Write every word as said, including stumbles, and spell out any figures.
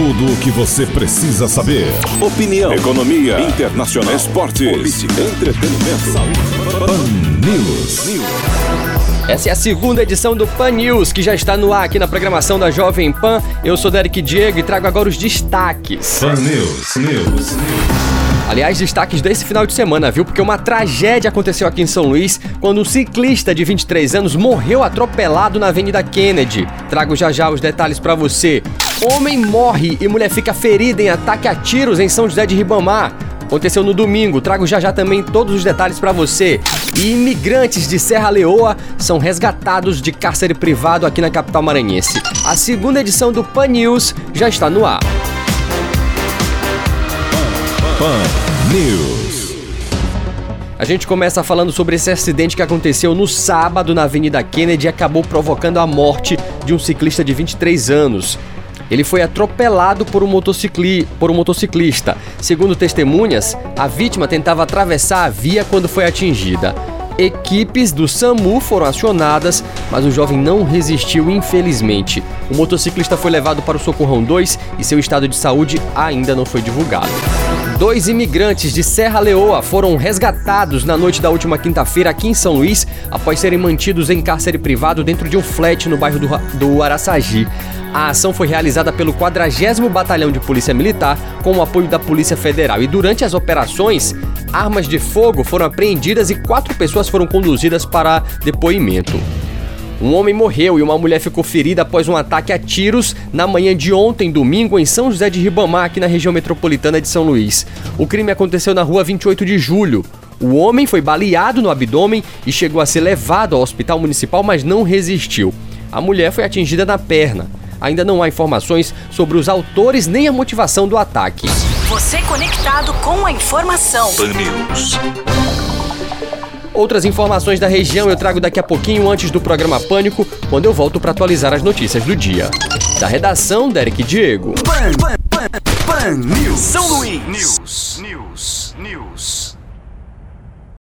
Tudo o que você precisa saber. Opinião, economia, internacional, esportes, política, entretenimento, saúde. Pan News. Essa é a segunda edição do Pan News, que já está no ar aqui na programação da Jovem Pan. Eu sou Derek Diego e trago agora os destaques. Pan News. News. Aliás, destaques desse final de semana, viu? Porque uma tragédia aconteceu aqui em São Luís, quando um ciclista de vinte e três anos morreu atropelado na Avenida Kennedy. Trago já já os detalhes pra você. Homem morre e mulher fica ferida em ataque a tiros em São José de Ribamar. Aconteceu no domingo, trago já já também todos os detalhes pra você. E imigrantes de Serra Leoa são resgatados de cárcere privado aqui na capital maranhense. A segunda edição do Pan News já está no ar. Pan News. A gente começa falando sobre esse acidente que aconteceu no sábado na Avenida Kennedy e acabou provocando a morte de um ciclista de vinte e três anos. Ele foi atropelado por um, motocicli... por um motociclista. Segundo testemunhas, a vítima tentava atravessar a via quando foi atingida. Equipes do SAMU foram acionadas, mas o jovem não resistiu, infelizmente. O motociclista foi levado para o Socorrão dois e seu estado de saúde ainda não foi divulgado. Dois imigrantes de Serra Leoa foram resgatados na noite da última quinta-feira aqui em São Luís, após serem mantidos em cárcere privado dentro de um flat no bairro do, do Araçagi. A ação foi realizada pelo quadragésimo Batalhão de Polícia Militar com o apoio da Polícia Federal. E durante as operações, armas de fogo foram apreendidas e quatro pessoas foram conduzidas para depoimento. Um homem morreu e uma mulher ficou ferida após um ataque a tiros na manhã de ontem, domingo, em São José de Ribamar, aqui na região metropolitana de São Luís. O crime aconteceu na rua vinte e oito de julho. O homem foi baleado no abdômen e chegou a ser levado ao hospital municipal, mas não resistiu. A mulher foi atingida na perna. Ainda não há informações sobre os autores nem a motivação do ataque. Você conectado com a informação. Pan News. Outras informações da região eu trago daqui a pouquinho, antes do programa Pânico, quando eu volto para atualizar as notícias do dia. Da redação, Derek Diego. Pan, Pan, Pan, Pan News. São Luís. News. News. News.